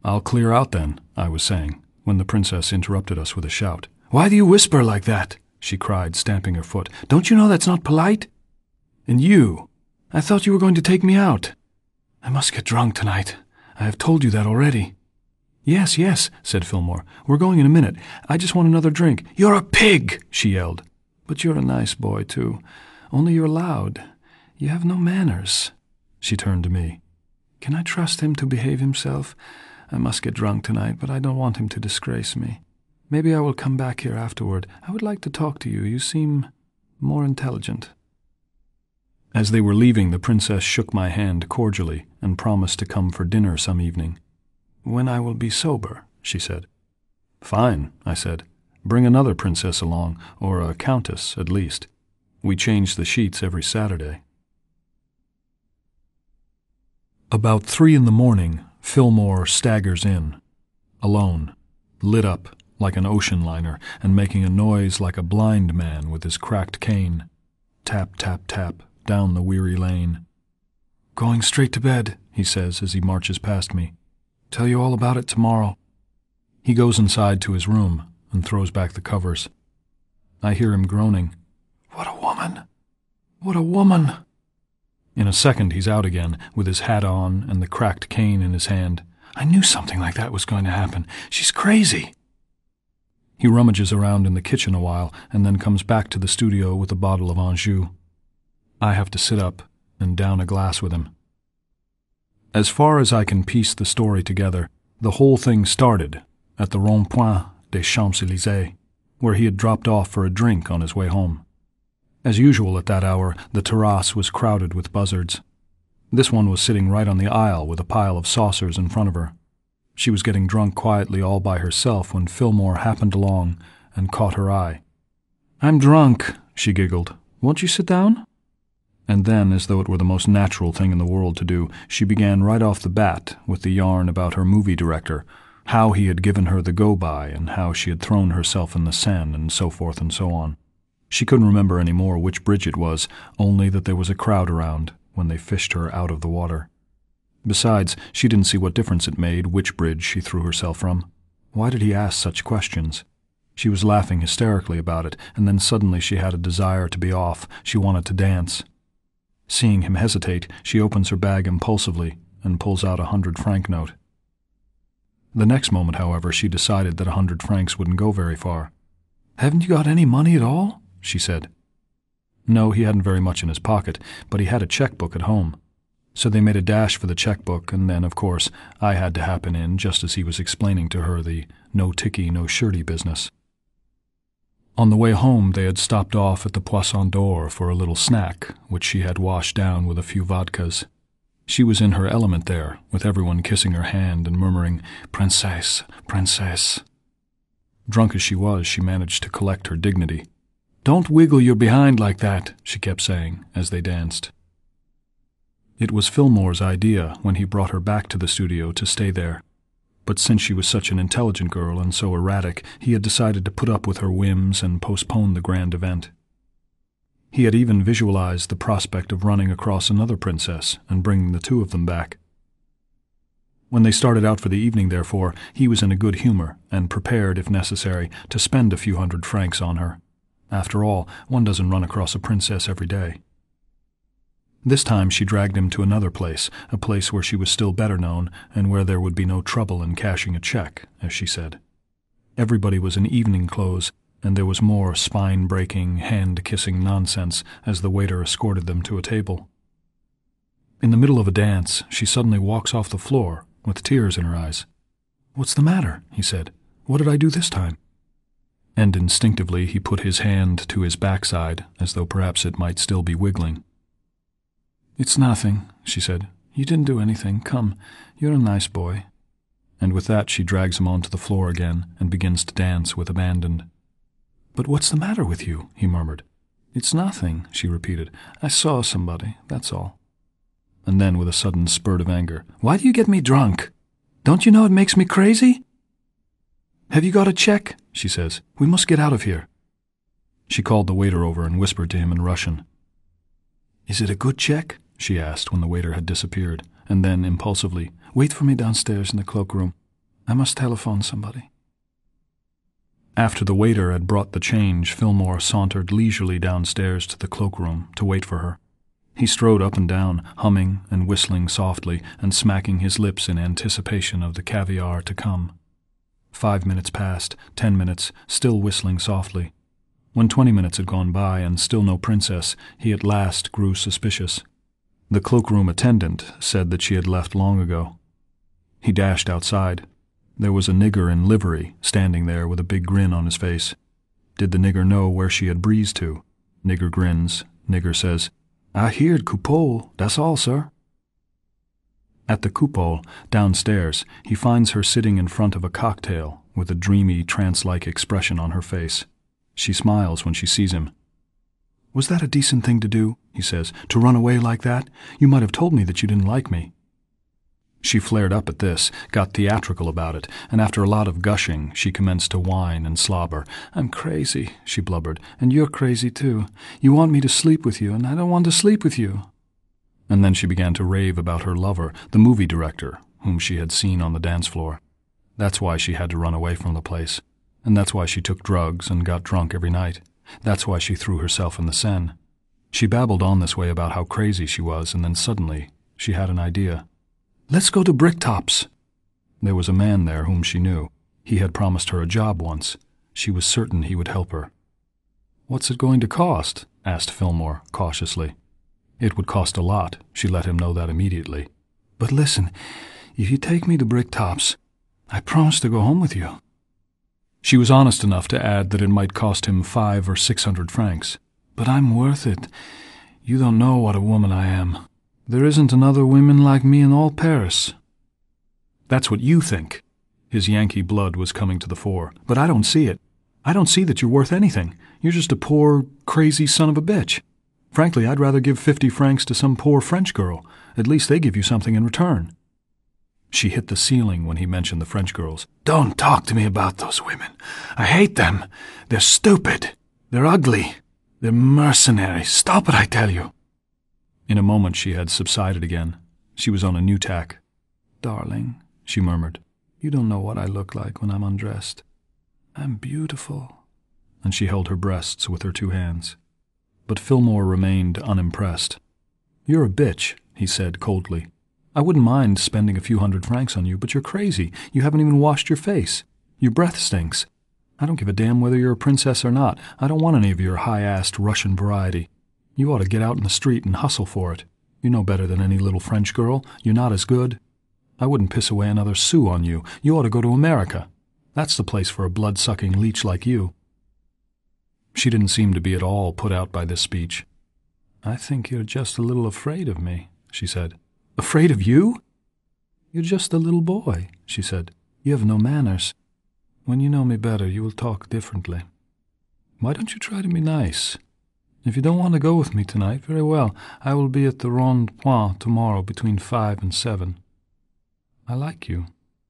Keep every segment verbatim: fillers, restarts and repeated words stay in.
"I'll clear out then," I was saying, when the princess interrupted us with a shout. "Why do you whisper like that?" she cried, stamping her foot. "Don't you know that's not polite? And you, I thought you were going to take me out." "I must get drunk tonight. I have told you that already." "Yes, yes," said Fillmore. "We're going in a minute. I just want another drink." "You're a pig!" she yelled. "But you're a nice boy, too. Only you're loud. You have no manners." She turned to me. "Can I trust him to behave himself? I must get drunk tonight, but I don't want him to disgrace me. Maybe I will come back here afterward. I would like to talk to you. You seem more intelligent." As they were leaving, the princess shook my hand cordially and promised to come for dinner some evening. "When I will be sober," she said. "Fine," I said. "Bring another princess along, or a countess at least. We change the sheets every Saturday." About three in the morning, Fillmore staggers in, alone, lit up like an ocean liner and making a noise like a blind man with his cracked cane. Tap, tap, tap, down the weary lane. "Going straight to bed," he says as he marches past me. "Tell you all about it tomorrow." He goes inside to his room and throws back the covers. I hear him groaning. "What a woman! What a woman!" In a second he's out again, with his hat on and the cracked cane in his hand. "I knew something like that was going to happen. She's crazy." He rummages around in the kitchen a while and then comes back to the studio with a bottle of Anjou. I have to sit up and down a glass with him. As far as I can piece the story together, the whole thing started at the Rond-Point des Champs-Élysées, where he had dropped off for a drink on his way home. As usual at that hour, the terrace was crowded with buzzards. This one was sitting right on the aisle with a pile of saucers in front of her. She was getting drunk quietly all by herself when Fillmore happened along and caught her eye. "I'm drunk," she giggled. "Won't you sit down?" And then, as though it were the most natural thing in the world to do, she began right off the bat with the yarn about her movie director, how he had given her the go-by and how she had thrown herself in the Seine and so forth and so on. She couldn't remember any more which bridge it was, only that there was a crowd around when they fished her out of the water. Besides, she didn't see what difference it made which bridge she threw herself from. Why did he ask such questions? She was laughing hysterically about it, and then suddenly she had a desire to be off. She wanted to dance. Seeing him hesitate, she opens her bag impulsively and pulls out a hundred-franc note. The next moment, however, she decided that a hundred francs wouldn't go very far. "Haven't you got any money at all?" she said. No, he hadn't very much in his pocket, but he had a checkbook at home. So they made a dash for the checkbook, and then, of course, I had to happen in just as he was explaining to her the no-ticky, no-shirty business. On the way home, they had stopped off at the Poisson d'Or for a little snack, which she had washed down with a few vodkas. She was in her element there, with everyone kissing her hand and murmuring, "Princesse, princesse." Drunk as she was, she managed to collect her dignity. "Don't wiggle your behind like that," she kept saying, as they danced. It was Fillmore's idea, when he brought her back to the studio, to stay there. But since she was such an intelligent girl and so erratic, he had decided to put up with her whims and postpone the grand event. He had even visualized the prospect of running across another princess and bringing the two of them back. When they started out for the evening, therefore, he was in a good humor and prepared, if necessary, to spend a few hundred francs on her. After all, one doesn't run across a princess every day. This time she dragged him to another place, a place where she was still better known and where there would be no trouble in cashing a check, as she said. Everybody was in evening clothes, and there was more spine-breaking, hand-kissing nonsense as the waiter escorted them to a table. In the middle of a dance, she suddenly walks off the floor, with tears in her eyes. "What's the matter?" he said. "What did I do this time?" And instinctively he put his hand to his backside, as though perhaps it might still be wiggling. "It's nothing," she said. "You didn't do anything. Come, you're a nice boy." And with that she drags him onto the floor again and begins to dance with abandon. "But what's the matter with you?" he murmured. "It's nothing," she repeated. "I saw somebody, that's all." And then, with a sudden spurt of anger, "Why do you get me drunk? Don't you know it makes me crazy?" "Have you got a check?" she says. "We must get out of here." She called the waiter over and whispered to him in Russian. "Is it a good check?" she asked when the waiter had disappeared, and then, impulsively, "Wait for me downstairs in the cloakroom. I must telephone somebody. After the waiter had brought the change, Fillmore sauntered leisurely downstairs to the cloakroom to wait for her. He strode up and down, humming and whistling softly and smacking his lips in anticipation of the caviar to come. Five minutes passed, ten minutes, still whistling softly. When twenty minutes had gone by and still no princess, he at last grew suspicious. The cloakroom attendant said that she had left long ago. He dashed outside. There was a nigger in livery standing there with a big grin on his face. Did the nigger know where she had breezed to? Nigger grins. Nigger says, "I heerd Coupole, that's all, sir." At the Coupole, downstairs, he finds her sitting in front of a cocktail with a dreamy, trance-like expression on her face. She smiles when she sees him. "Was that a decent thing to do?" he says, "to run away like that? You might have told me that you didn't like me." She flared up at this, got theatrical about it, and after a lot of gushing, she commenced to whine and slobber. "I'm crazy," she blubbered, "and you're crazy too. You want me to sleep with you, and I don't want to sleep with you." And then she began to rave about her lover, the movie director, whom she had seen on the dance floor. That's why she had to run away from the place. And that's why she took drugs and got drunk every night. That's why she threw herself in the Seine. She babbled on this way about how crazy she was, and then suddenly she had an idea. "Let's go to Bricktops." There was a man there whom she knew. He had promised her a job once. She was certain he would help her. "What's it going to cost?" asked Fillmore, cautiously. It would cost a lot. She let him know that immediately. "But listen, if you take me to Bricktops, I promise to go home with you." She was honest enough to add that it might cost him five or six hundred francs. "But I'm worth it. You don't know what a woman I am. There isn't another woman like me in all Paris." "That's what you think." His Yankee blood was coming to the fore. "But I don't see it. I don't see that you're worth anything. You're just a poor, crazy son of a bitch. Frankly, I'd rather give fifty francs to some poor French girl. At least they give you something in return." She hit the ceiling when he mentioned the French girls. "Don't talk to me about those women. I hate them. They're stupid. They're ugly. They're mercenaries. Stop it, I tell you." In a moment she had subsided again. She was on a new tack. "Darling," she murmured, "you don't know what I look like when I'm undressed. I'm beautiful." And she held her breasts with her two hands. But Fillmore remained unimpressed. "You're a bitch," he said coldly. "I wouldn't mind spending a few hundred francs on you, but you're crazy. You haven't even washed your face. Your breath stinks. I don't give a damn whether you're a princess or not. I don't want any of your high-assed Russian variety. You ought to get out in the street and hustle for it. You know better than any little French girl. You're not as good. I wouldn't piss away another sou on you. You ought to go to America. That's the place for a blood-sucking leech like you." She didn't seem to be at all put out by this speech. "I think you're just a little afraid of me," she said. "Afraid of you?" "You're just a little boy," she said. "You have no manners. When you know me better, you will talk differently. Why don't you try to be nice? If you don't want to go with me tonight, very well. I will be at the Rond Point tomorrow between five and seven. I like you."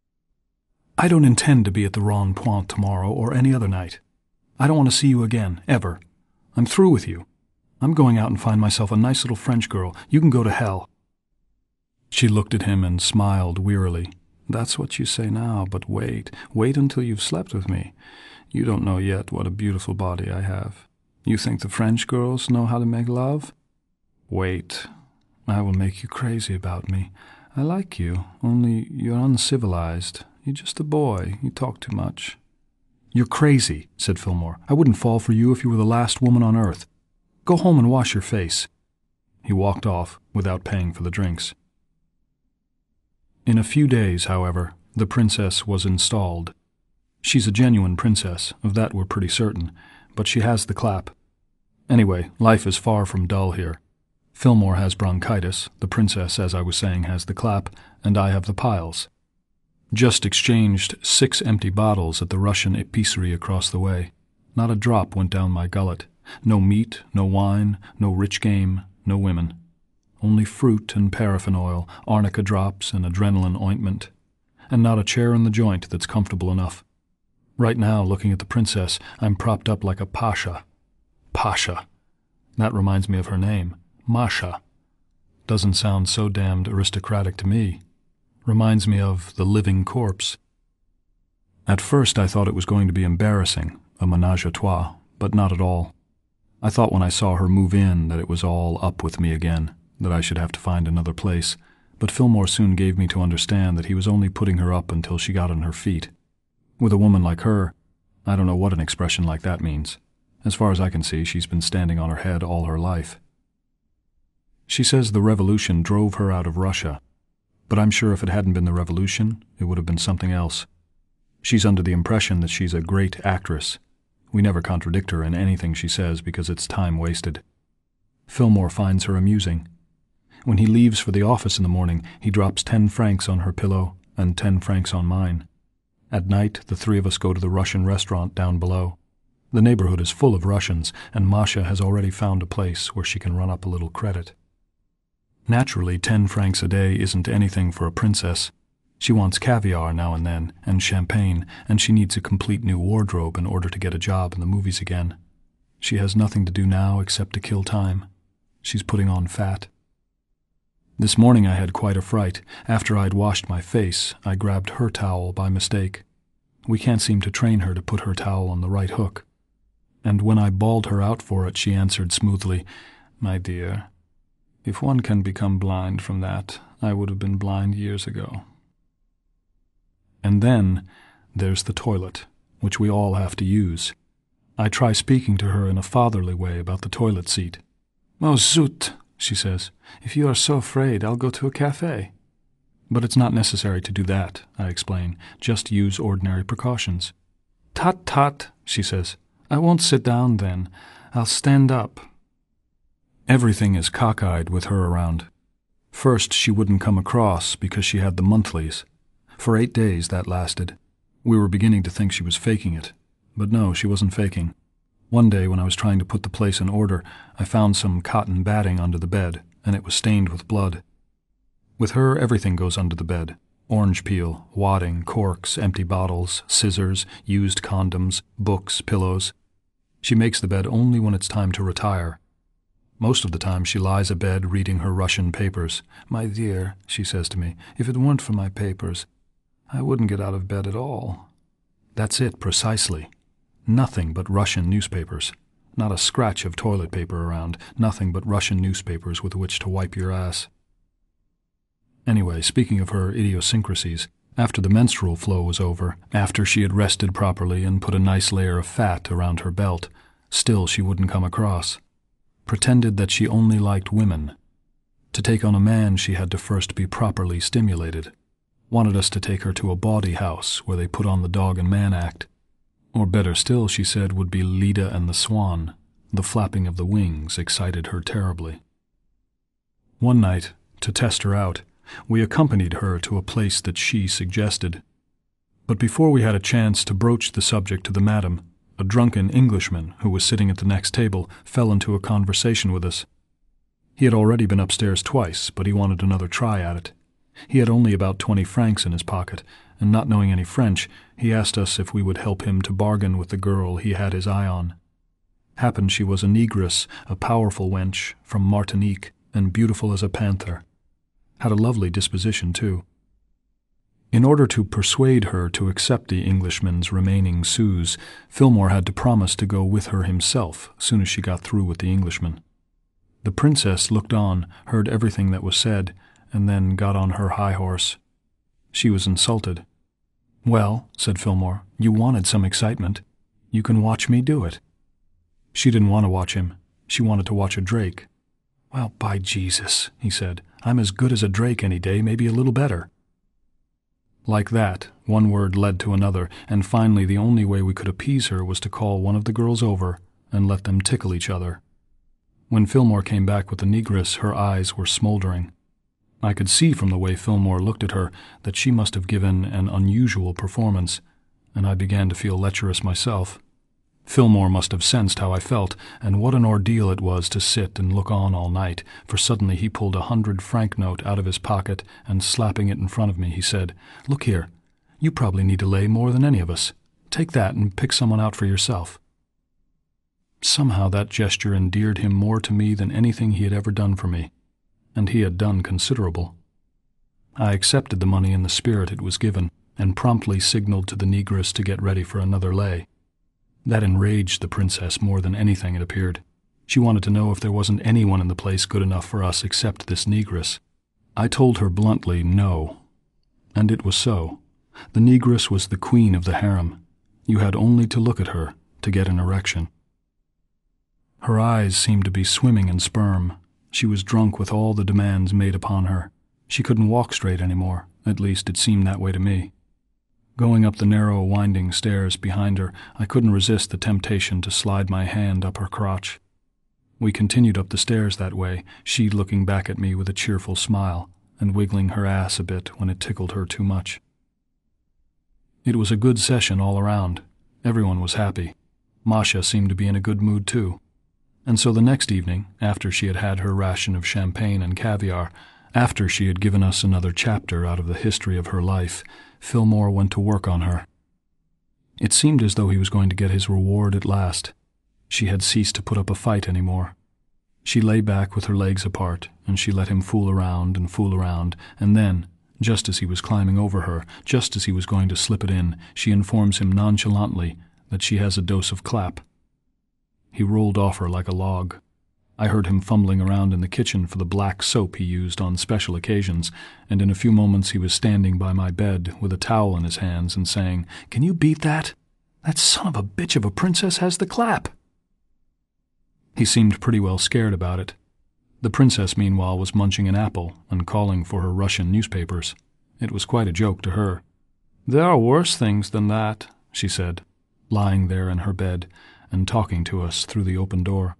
"I don't intend to be at the Rond Point tomorrow or any other night. I don't want to see you again, ever. I'm through with you. I'm going out and find myself a nice little French girl. You can go to hell." She looked at him and smiled wearily. "That's what you say now, but wait. Wait until you've slept with me. You don't know yet what a beautiful body I have. You think the French girls know how to make love? Wait. I will make you crazy about me. I like you, only you're uncivilized. You're just a boy. You talk too much." "You're crazy," said Fillmore. "I wouldn't fall for you if you were the last woman on earth. Go home and wash your face." He walked off without paying for the drinks. In a few days, however, the princess was installed. She's a genuine princess, of that we're pretty certain, but she has the clap. Anyway, life is far from dull here. Fillmore has bronchitis, the princess, as I was saying, has the clap, and I have the piles. Just exchanged six empty bottles at the Russian épicerie across the way. Not a drop went down my gullet. No meat, no wine, no rich game, no women. Only fruit and paraffin oil, arnica drops and adrenaline ointment. And not a chair in the joint that's comfortable enough. Right now, looking at the princess, I'm propped up like a pasha. Pasha. That reminds me of her name. Masha. Doesn't sound so damned aristocratic to me. Reminds me of the living corpse. At first I thought it was going to be embarrassing, a ménage à trois, but not at all. I thought when I saw her move in that it was all up with me again, that I should have to find another place, but Fillmore soon gave me to understand that he was only putting her up until she got on her feet. With a woman like her, I don't know what an expression like that means. As far as I can see, she's been standing on her head all her life. She says the revolution drove her out of Russia, but I'm sure if it hadn't been the revolution, it would have been something else. She's under the impression that she's a great actress. We never contradict her in anything she says because it's time wasted. Fillmore finds her amusing. When he leaves for the office in the morning, he drops ten francs on her pillow and ten francs on mine. At night, the three of us go to the Russian restaurant down below. The neighborhood is full of Russians, and Masha has already found a place where she can run up a little credit. Naturally, ten francs a day isn't anything for a princess. She wants caviar now and then, and champagne, and she needs a complete new wardrobe in order to get a job in the movies again. She has nothing to do now except to kill time. She's putting on fat. This morning I had quite a fright. After I'd washed my face, I grabbed her towel by mistake. We can't seem to train her to put her towel on the right hook. And when I bawled her out for it, she answered smoothly, "My dear, if one can become blind from that, I would have been blind years ago." And then there's the toilet, which we all have to use. I try speaking to her in a fatherly way about the toilet seat. "Oh, zut," she says. "If you are so afraid, I'll go to a cafe." But it's not necessary to do that, I explain. Just use ordinary precautions. "Tut, tut," she says. "I won't sit down then. I'll stand up." Everything is cockeyed with her around. First, she wouldn't come across because she had the monthlies. For eight days that lasted. We were beginning to think she was faking it. But no, she wasn't faking. One day when I was trying to put the place in order, I found some cotton batting under the bed, and it was stained with blood. With her, everything goes under the bed. Orange peel, wadding, corks, empty bottles, scissors, used condoms, books, pillows. She makes the bed only when it's time to retire. Most of the time she lies abed reading her Russian papers. "My dear," she says to me, "if it weren't for my papers, I wouldn't get out of bed at all." That's it, precisely. Nothing but Russian newspapers. Not a scratch of toilet paper around. Nothing but Russian newspapers with which to wipe your ass. Anyway, speaking of her idiosyncrasies, after the menstrual flow was over, after she had rested properly and put a nice layer of fat around her belt, still she wouldn't come across. Pretended that she only liked women. To take on a man she had to first be properly stimulated. Wanted us to take her to a bawdy house where they put on the dog and man act. Or better still, she said, would be Leda and the Swan. The flapping of the wings excited her terribly. One night, to test her out, we accompanied her to a place that she suggested. But before we had a chance to broach the subject to the madam, a drunken Englishman who was sitting at the next table fell into a conversation with us. He had already been upstairs twice, but he wanted another try at it. He had only about twenty francs in his pocket, and not knowing any French, he asked us if we would help him to bargain with the girl he had his eye on. Happened she was a negress, a powerful wench, from Martinique, and beautiful as a panther. Had a lovely disposition, too. In order to persuade her to accept the Englishman's remaining sous, Fillmore had to promise to go with her himself soon as she got through with the Englishman. The princess looked on, heard everything that was said, and then got on her high horse. She was insulted. "Well," said Fillmore, "you wanted some excitement. You can watch me do it." She didn't want to watch him. She wanted to watch a drake. "Well, by Jesus," he said, "I'm as good as a drake any day, maybe a little better." Like that, one word led to another, and finally the only way we could appease her was to call one of the girls over and let them tickle each other. When Fillmore came back with the negress, her eyes were smoldering. I could see from the way Fillmore looked at her that she must have given an unusual performance, and I began to feel lecherous myself. Fillmore must have sensed how I felt, and what an ordeal it was to sit and look on all night, for suddenly he pulled a hundred-franc note out of his pocket, and slapping it in front of me, he said, "Look here, you probably need to lay more than any of us. Take that and pick someone out for yourself." Somehow that gesture endeared him more to me than anything he had ever done for me, and he had done considerable. I accepted the money in the spirit it was given, and promptly signaled to the negress to get ready for another lay. That enraged the princess more than anything, it appeared. She wanted to know if there wasn't anyone in the place good enough for us except this negress. I told her bluntly no. And it was so. The negress was the queen of the harem. You had only to look at her to get an erection. Her eyes seemed to be swimming in sperm. She was drunk with all the demands made upon her. She couldn't walk straight anymore. At least it seemed that way to me. Going up the narrow, winding stairs behind her, I couldn't resist the temptation to slide my hand up her crotch. We continued up the stairs that way, she looking back at me with a cheerful smile and wiggling her ass a bit when it tickled her too much. It was a good session all around. Everyone was happy. Masha seemed to be in a good mood too. And so the next evening, after she had had her ration of champagne and caviar, after she had given us another chapter out of the history of her life, Fillmore went to work on her. It seemed as though he was going to get his reward at last. She had ceased to put up a fight anymore. She lay back with her legs apart, and she let him fool around and fool around, and then, just as he was climbing over her, just as he was going to slip it in, she informs him nonchalantly that she has a dose of clap. He rolled off her like a log. I heard him fumbling around in the kitchen for the black soap he used on special occasions, and in a few moments he was standing by my bed with a towel in his hands and saying, "Can you beat that? That son of a bitch of a princess has the clap." He seemed pretty well scared about it. The princess, meanwhile, was munching an apple and calling for her Russian newspapers. It was quite a joke to her. "There are worse things than that," she said, lying there in her bed and talking to us through the open door.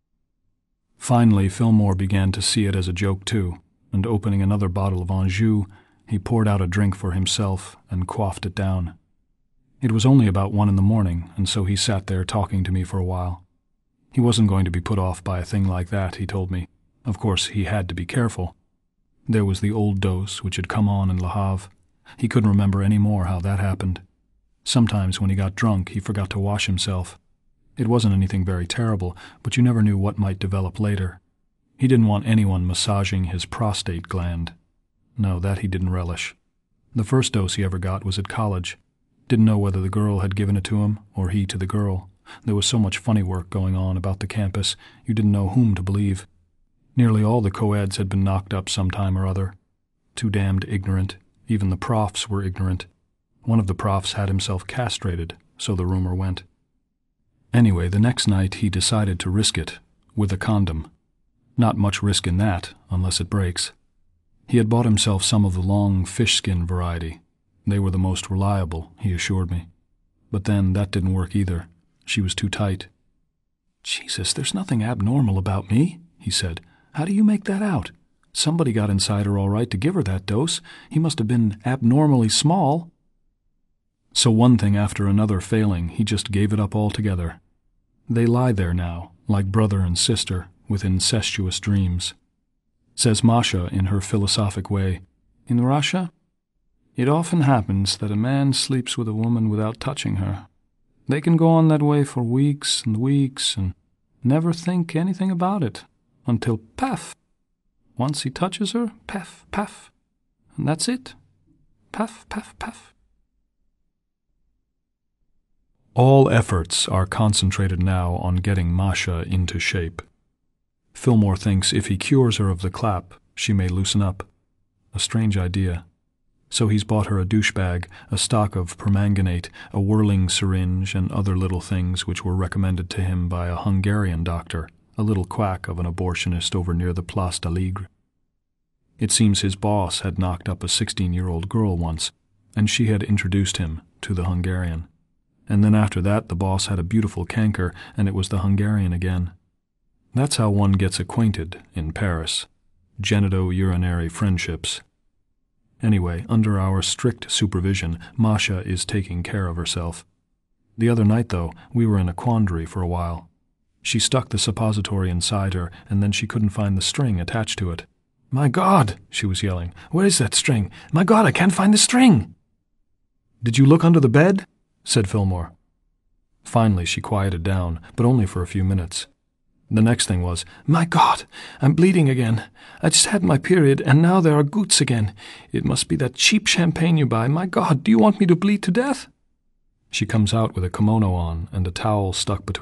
Finally, Fillmore began to see it as a joke too, and opening another bottle of Anjou, he poured out a drink for himself and quaffed it down. It was only about one in the morning, and so he sat there talking to me for a while. He wasn't going to be put off by a thing like that, he told me. Of course, he had to be careful. There was the old dose which had come on in Le Havre. He couldn't remember any more how that happened. Sometimes when he got drunk, he forgot to wash himself. It wasn't anything very terrible, but you never knew what might develop later. He didn't want anyone massaging his prostate gland. No, that he didn't relish. The first dose he ever got was at college. Didn't know whether the girl had given it to him or he to the girl. There was so much funny work going on about the campus, you didn't know whom to believe. Nearly all the co-eds had been knocked up some time or other. Too damned ignorant. Even the profs were ignorant. One of the profs had himself castrated, so the rumor went. Anyway, the next night he decided to risk it, with a condom. Not much risk in that, unless it breaks. He had bought himself some of the long fish-skin variety. They were the most reliable, he assured me. But then that didn't work either. She was too tight. "Jesus, there's nothing abnormal about me," he said. "How do you make that out? Somebody got inside her all right to give her that dose. He must have been abnormally small." So one thing after another failing, he just gave it up altogether. They lie there now, like brother and sister, with incestuous dreams. Says Masha in her philosophic way, "In Russia, it often happens that a man sleeps with a woman without touching her. They can go on that way for weeks and weeks and never think anything about it, until paf! Once he touches her, paf, paf, and that's it. Paf, paf, paf." All efforts are concentrated now on getting Masha into shape. Fillmore thinks if he cures her of the clap, she may loosen up. A strange idea. So he's bought her a douchebag, a stock of permanganate, a whirling syringe, and other little things which were recommended to him by a Hungarian doctor, a little quack of an abortionist over near the Place d'Aligre. It seems his boss had knocked up a sixteen-year-old girl once, and she had introduced him to the Hungarian. And then after that the boss had a beautiful canker, and it was the Hungarian again. That's how one gets acquainted in Paris. Genito-urinary friendships. Anyway, under our strict supervision, Masha is taking care of herself. The other night, though, we were in a quandary for a while. She stuck the suppository inside her, and then she couldn't find the string attached to it. "My God!" she was yelling. "Where is that string? My God, I can't find the string!" "Did you look under the bed?" said Fillmore. Finally she quieted down, but only for a few minutes. The next thing was, "My God, I'm bleeding again. I just had my period, and now there are gouts again. It must be that cheap champagne you buy. My God, do you want me to bleed to death?" She comes out with a kimono on and a towel stuck between